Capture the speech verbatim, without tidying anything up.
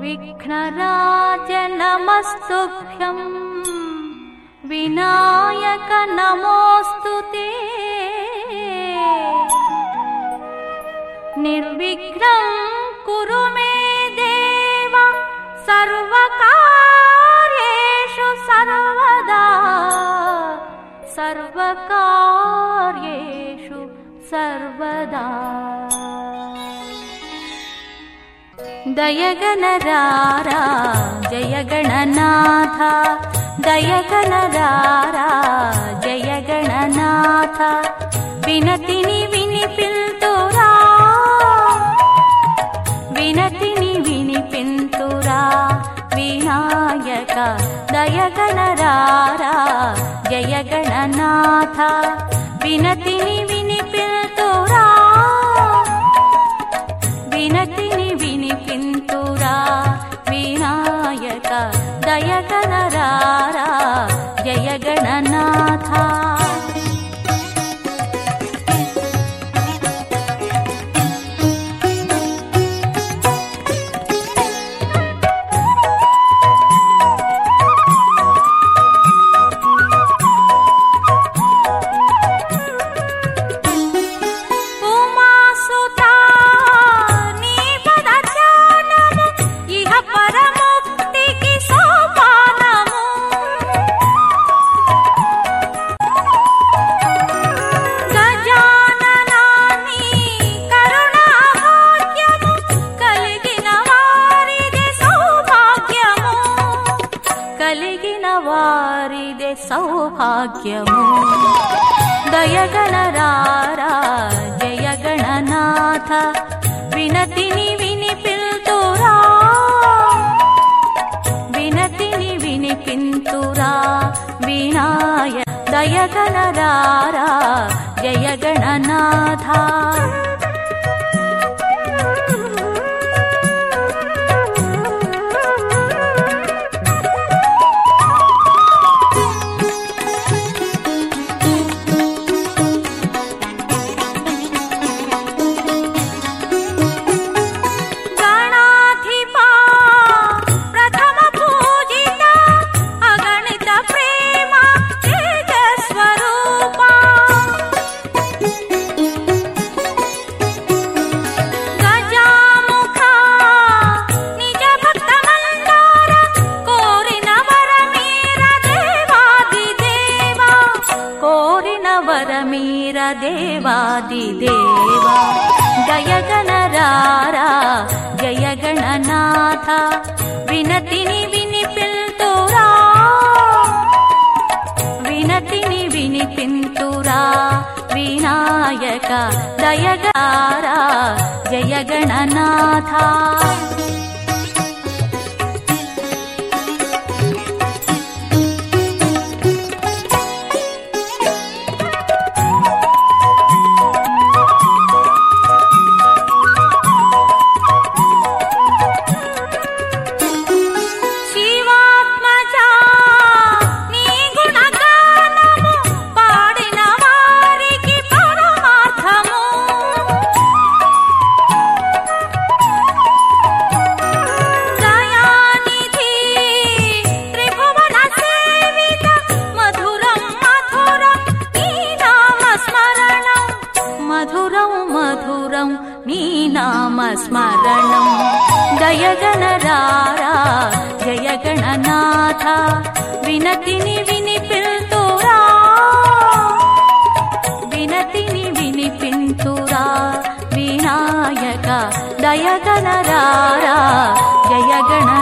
विघ्नराज नमस्तुभ्यं विनायक नमोस्तुते निर्विघ्नं कुरु मे देव सर्वकार्येषु सर्वदा सर्वकार्येषु सर्वदा। दयगणरारा जय गणनाथ दयगणरारा जय गणनाथ विनतिनि विनिपिल्तुरा विनतिनि विनिपिल्तुरा विनायक दयगणरारा जय गणनाथ विनतिनि विनिपिल्तुरा विनतिनि विनिपिल्तुरा विनायक दयगणरारा जय गणनाथ। सौभाग्यमु दयगणरारा जय गणनाथ विनतिनि विनिपिल्तुरा विनतिनि विनिपिल्तुरा विनायक दयगणरारा जय गणनाथ। देवादिदेवा जय गणरारा जय गणनाथ विनतिनि विनिपिल्तुरा विनतिनि विनिपिल्तुरा विनायक दयगणरारा जय गणनाथ। स्मरणं दयगणरारा जय गणनाथ विनतिनि विनिपिल्तुरा विनतिनि विनिपिल्तुरा विनायक दयगणरारा जय गण